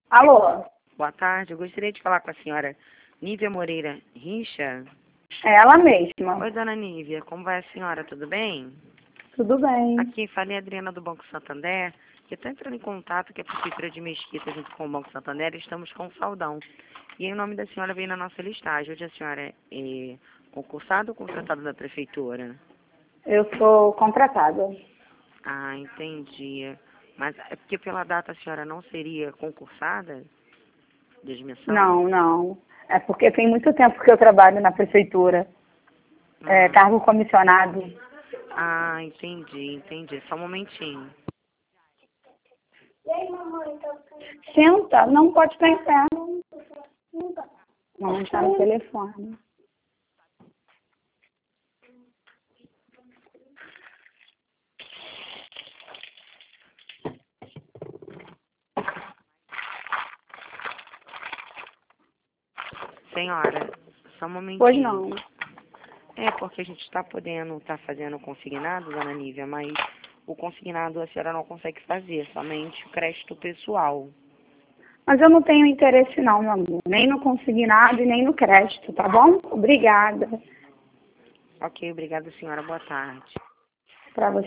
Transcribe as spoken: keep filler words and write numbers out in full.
Alô? Boa tarde, eu gostaria de falar com a senhora Nívia Moreira Richa. É ela mesma. Oi, dona Nívia, como vai a senhora? Tudo bem? Tudo bem. Aqui, falei a Adriana do Banco Santander, que está entrando em contato com a Prefeitura de Mesquita junto com o Banco Santander, e estamos com um saldão. E aí, o nome da senhora veio na nossa listagem. Hoje a senhora é concursada ou contratada da Prefeitura? Eu sou contratada. Ah, entendi. Mas é porque pela data a senhora não seria concursada? Desmissão? Não, não. É porque tem muito tempo que eu trabalho na prefeitura. É, Ah. cargo comissionado. Ah, entendi, entendi. Só um momentinho. Senta, não pode ficar em pé. Não, está no telefone. Senhora, só um momentinho. Pois não. É, porque a gente está podendo estar fazendo o consignado, dona Nívia, mas o consignado a senhora não consegue fazer, somente o crédito pessoal. Mas eu não tenho interesse não, meu amor. Nem no consignado e nem no crédito, tá bom? Obrigada. Ok, obrigada, senhora. Boa tarde. Para você.